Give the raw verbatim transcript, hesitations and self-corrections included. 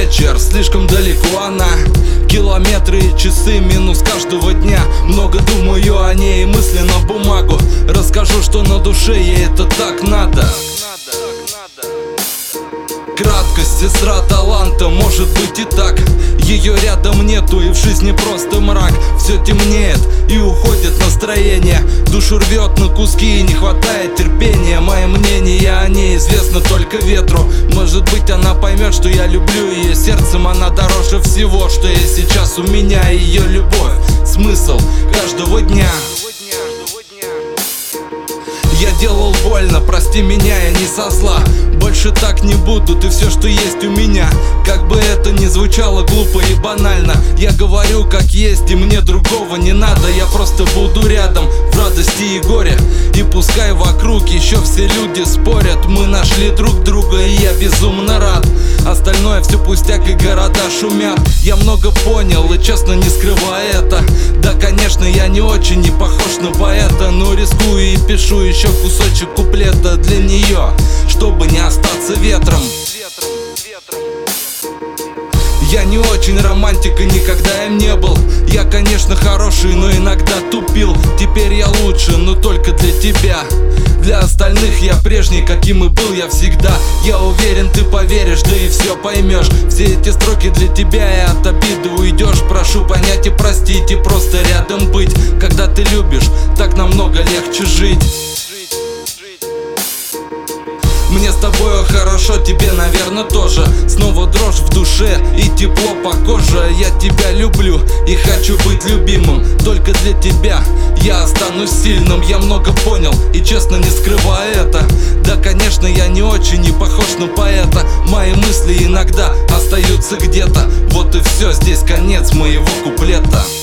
вечер, слишком далеко она. Километры и часы минус каждого дня. Много думаю о ней, мысли на бумагу. Расскажу, что на душе ей это так надо. Краткость, сестра таланта, может быть и так. Ее рядом нету и в жизни просто мрак. Все темнеет и уходит настроение. Душу рвет на куски и не хватает терпения. Мое мнение о ней известно только ветру. Может быть она поймет, что я люблю ее сердцем. Она дороже всего, что есть сейчас у меня. Ее любовь, смысл каждого дня. Я делал больно, прости меня, я не со зла. Больше так не буду, ты все, что есть у меня. Как бы это ни звучало глупо и банально, я говорю как есть, и мне другого не надо. Я просто буду рядом в радости и горе. И пускай вокруг еще все люди спорят, мы нашли друг друга, и я безумно рад. Остальное все пустяк, и города шумят. Я много понял и честно не скрываю это. Да, конечно, я не очень не похож на поэта, но рискую и пишу еще кусочек куплета для нее, чтобы не остаться ветром. Я не очень романтик и никогда им не был. Я, конечно, хороший, но иногда тупил. Теперь я лучше, но только для тебя. Для остальных я прежний, каким и был я всегда. Я уверен, ты поверишь, да и все поймешь. Все эти строки для тебя, и от обиды уйдешь. Прошу понять и простить, и просто рядом быть. Когда ты любишь, так намного легче жить. Мне с тобою хорошо, тебе, наверное, тоже. Снова дрожь в душе и тепло по коже. Я тебя люблю и хочу быть любимым. Только для тебя я останусь сильным. Я много понял и честно не скрываю это. Да, конечно, я не очень не похож на поэта. Мои мысли иногда остаются где-то. Вот и все, здесь конец моего куплета.